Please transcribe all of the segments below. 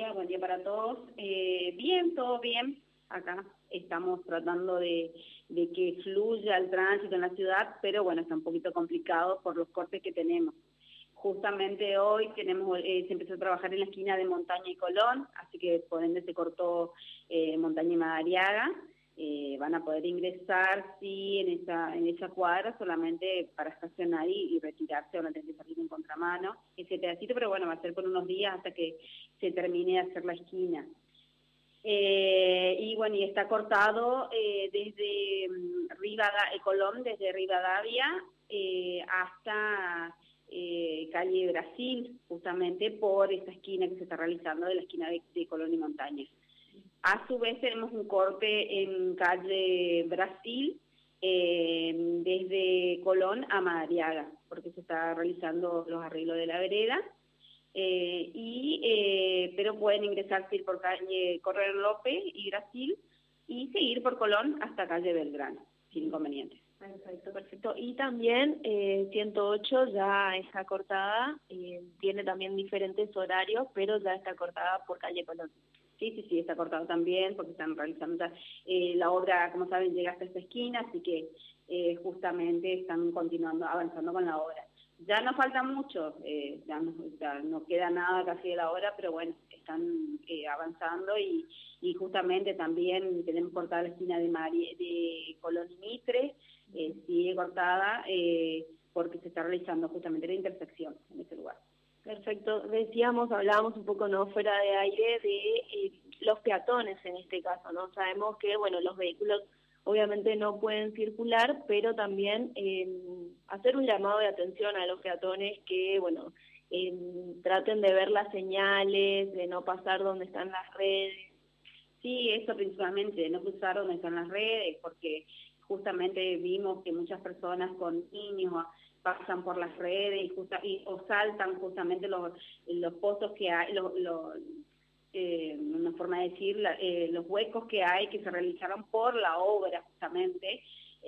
buen día para todos. Bien, todo bien. Acá estamos tratando de que fluya el tránsito en la ciudad, pero bueno, está un poquito complicado por los cortes que tenemos. Justamente hoy se empezó a trabajar en la esquina de Montaña y Colón, así que por ende se cortó Montaña y Madariaga. Van a poder ingresar, sí, en esa cuadra, solamente para estacionar y retirarse, o no tener que salir en contramano, ese pedacito, pero bueno, va a ser por unos días hasta que se termine de hacer la esquina. Y bueno, y está cortado desde Colón, desde Rivadavia hasta calle Brasil, justamente por esta esquina que se está realizando, de la esquina de Colón y Montaña. A su vez tenemos un corte en calle Brasil, desde Colón a Madariaga, porque se está realizando los arreglos de la vereda, pero pueden ingresar por calle Correr López y Brasil y seguir por Colón hasta calle Belgrano, sin inconvenientes. Perfecto, perfecto. Y también 108 ya está cortada, tiene también diferentes horarios, pero ya está cortada por calle Colón. Sí, está cortado también, porque están realizando ya, la obra, como saben, llega hasta esta esquina, así que justamente están continuando, avanzando con la obra. Ya no falta mucho, ya no queda nada casi de la obra, pero bueno, están avanzando y justamente también tenemos cortada la esquina de Colón y Mitre, sigue cortada porque se está realizando justamente la intersección en ese lugar. Perfecto. Hablábamos un poco no fuera de aire de los peatones en este caso, ¿no? Sabemos que, bueno, los vehículos obviamente no pueden circular, pero también hacer un llamado de atención a los peatones que, bueno, traten de ver las señales, de no pasar donde están las redes. Sí, eso principalmente, de no cruzar donde están las redes, porque justamente vimos que muchas personas con niños pasan por las redes o saltan justamente los pozos que hay, una forma de decir, los huecos que hay que se realizaron por la obra justamente,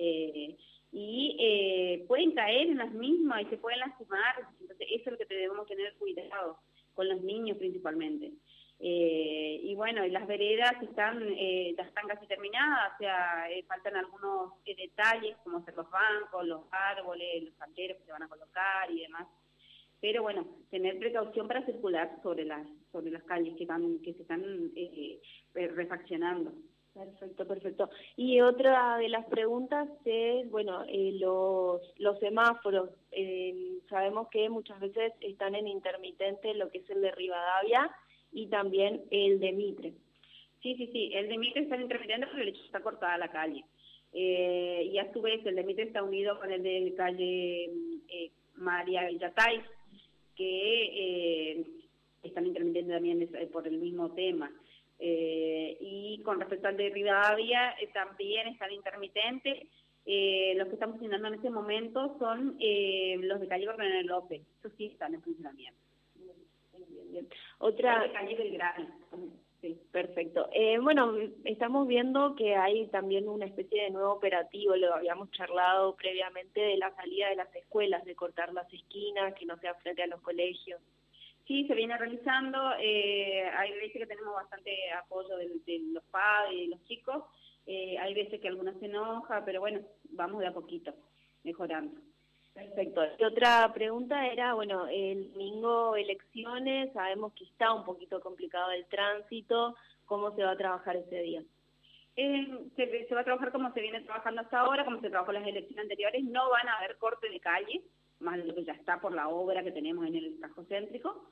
pueden caer en las mismas y se pueden lastimar. Entonces eso es lo que debemos tener cuidado con los niños principalmente. Y bueno, y las veredas ya están casi terminadas, o sea, faltan algunos detalles como hacer los bancos, los árboles, los canteros que se van a colocar y demás. Pero bueno, tener precaución para circular sobre las calles que se están refaccionando. Perfecto. Y otra de las preguntas es, bueno, los semáforos. Sabemos que muchas veces están en intermitente, lo que es el de Rivadavia y también el de Mitre. Sí, el de Mitre está en intermitente porque el hecho está cortada la calle. Y a su vez el de Mitre está unido con el de calle María Villatay, que están intermitentes también por el mismo tema. Y con respecto al de Rivadavia, también están intermitentes. Los que están funcionando en este momento son los de calle Coronel López, esos sí están en funcionamiento. Bien. Otra de calle Belgrano. Sí, perfecto. Bueno, estamos viendo que hay también una especie de nuevo operativo, lo habíamos charlado previamente, de la salida de las escuelas, de cortar las esquinas, que no sea frente a los colegios. Sí, se viene realizando, hay veces que tenemos bastante apoyo de los padres y de los chicos, hay veces que algunos se enoja, pero bueno, vamos de a poquito, mejorando. Perfecto. Y otra pregunta era, bueno, el domingo elecciones, sabemos que está un poquito complicado el tránsito, ¿cómo se va a trabajar ese día? Se va a trabajar como se viene trabajando hasta ahora, como se trabajó en las elecciones anteriores, no van a haber corte de calle, más de lo que ya está por la obra que tenemos en el casco céntrico.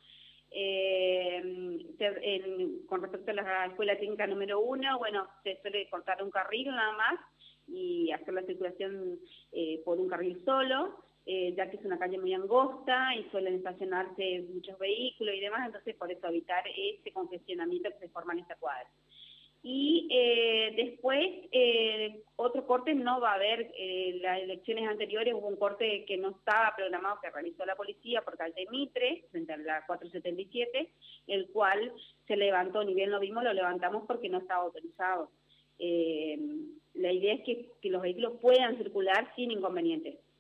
Con respecto a la escuela técnica número 1, bueno, se suele cortar un carril nada más y hacer la circulación por un carril solo, ya que es una calle muy angosta y suelen estacionarse muchos vehículos y demás, entonces por eso evitar ese congestionamiento que se forma en esta cuadra. Y después, otro corte no va a haber. Las elecciones anteriores hubo un corte que no estaba programado, que realizó la policía por calle Mitre, frente a la 477, el cual se levantó, ni bien lo vimos, lo levantamos porque no estaba autorizado. La idea es que los vehículos puedan circular sin inconvenientes.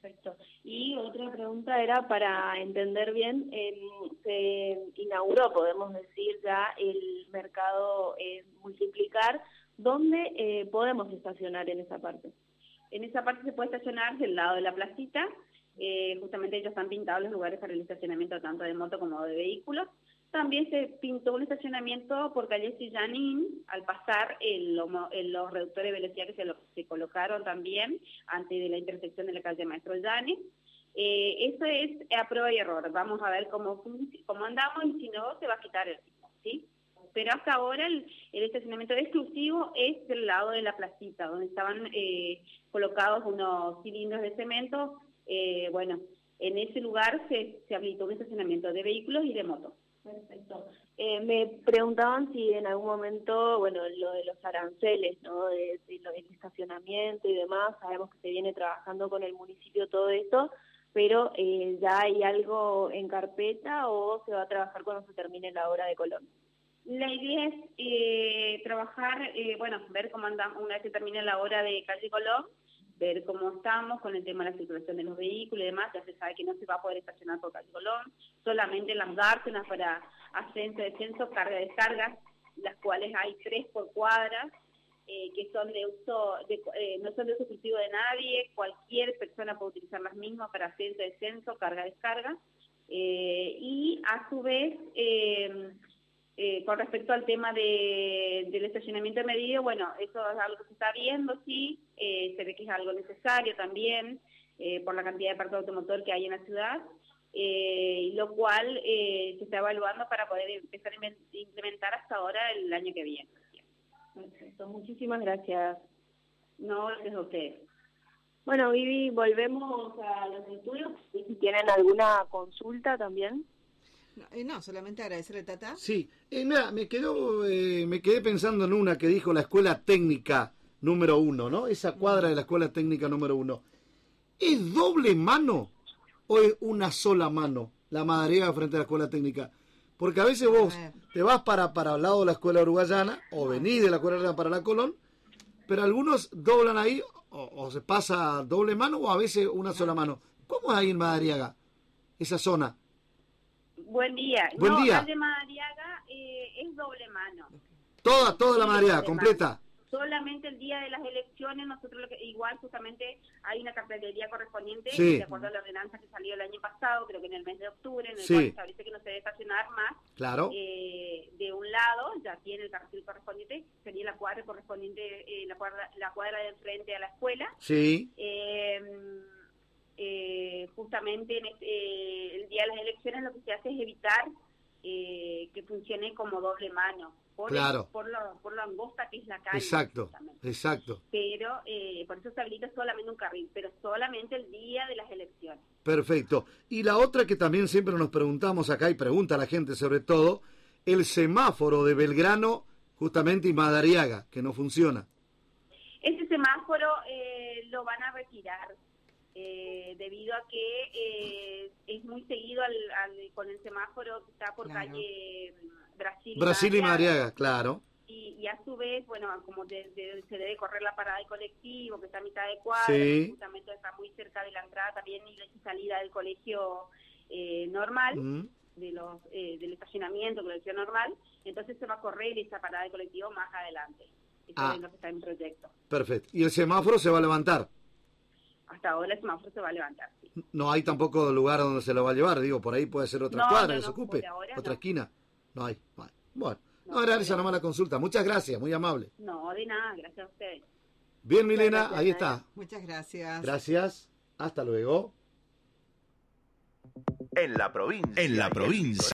Perfecto. Y otra pregunta era para entender bien, se inauguró, podemos decir ya, el mercado Multiplicar. ¿Dónde podemos estacionar en esa parte? En esa parte se puede estacionar del lado de la placita, justamente ellos están pintados los lugares para el estacionamiento tanto de moto como de vehículos. También se pintó un estacionamiento por calle Sillanín, al pasar los reductores de velocidad que se colocaron también antes de la intersección de la calle Maestro Llanes. Eso es a prueba y error. Vamos a ver cómo andamos y si no, se va a quitar el ritmo, ¿sí? Pero hasta ahora el estacionamiento exclusivo es del lado de la placita, donde estaban colocados unos cilindros de cemento. Bueno, en ese lugar se habilitó un estacionamiento de vehículos y de motos. Perfecto. Me preguntaban si en algún momento, bueno, lo de los aranceles, ¿no? De lo del estacionamiento y demás, sabemos que se viene trabajando con el municipio todo esto, pero ¿ya hay algo en carpeta o se va a trabajar cuando se termine la obra de Colón? La idea es trabajar, ver cómo andamos una vez que termine la obra de calle Colón, ver cómo estamos con el tema de la circulación de los vehículos y demás. Ya se sabe que no se va a poder estacionar por calle Colón, solamente las dársenas para ascenso, descenso, carga, descarga, las cuales hay 3 por cuadra, que son de uso, no son de uso exclusivo de nadie, cualquier persona puede utilizar las mismas para ascenso, descenso, carga, descarga, y a su vez, con respecto al tema del estacionamiento medido, bueno, eso es algo que se está viendo, sí, se ve que es algo necesario también, por la cantidad de parque automotor que hay en la ciudad, lo cual se está evaluando para poder empezar a implementar hasta ahora el año que viene. Perfecto, muchísimas gracias. No, gracias a ustedes. Bueno, Vivi, volvemos a los estudios. ¿Y si tienen alguna consulta también? No, solamente agradecerle, Tata. Sí, mira, me quedé pensando en una que dijo la Escuela Técnica número 1, ¿no? Esa cuadra de la Escuela Técnica número 1. ¿Es doble mano o es una sola mano la Madariaga frente a la Escuela Técnica? Porque a veces vos te vas para el lado de la Escuela Uruguayana o venís de la Escuela Uruguayana para la Colón, pero algunos doblan ahí o se pasa doble mano o a veces una sola mano. ¿Cómo es ahí en Madariaga, esa zona? Buen día. Buen día. Calle Madariaga es doble mano. Toda la Madariaga, completa. Solamente el día de las elecciones, nosotros igual justamente hay una cartelería correspondiente, sí, de acuerdo a la ordenanza que salió el año pasado, creo que en el mes de octubre, en el sí, cual establece que no se debe estacionar más. Claro. De un lado, ya tiene el cartel correspondiente, sería la cuadra correspondiente, la cuadra de frente a la escuela. Sí. Justamente el día de las elecciones lo que se hace es evitar que funcione como doble mano. Claro. Por lo angosta que es la calle. Exacto. Pero por eso se habilita solamente un carril, pero solamente el día de las elecciones. Perfecto. Y la otra que también siempre nos preguntamos acá, y pregunta la gente sobre todo, el semáforo de Belgrano, justamente, y Madariaga, que no funciona. Ese semáforo lo van a retirar, debido a que es muy seguido con el semáforo que está por calle Brasil y Madariaga, claro. Y a su vez, bueno, como se debe correr la parada de colectivo, que está a mitad de cuadra, sí, justamente está muy cerca de la entrada también y la salida del colegio normal, del estacionamiento, colegio normal, entonces se va a correr esa parada de colectivo más adelante. Eso es lo que está en proyecto. Perfecto. ¿Y el semáforo se va a levantar? Hasta ahora el semáforo se va a levantar, sí. No hay tampoco lugar donde se lo va a llevar, digo, por ahí puede ser otra cuadra, que se ocupe, otra esquina. No hay. Bueno, era esa nomás la consulta. Muchas gracias, muy amable. No, de nada, gracias a ustedes. Bien, Milena, ahí está. Muchas gracias. Gracias, hasta luego. En la provincia.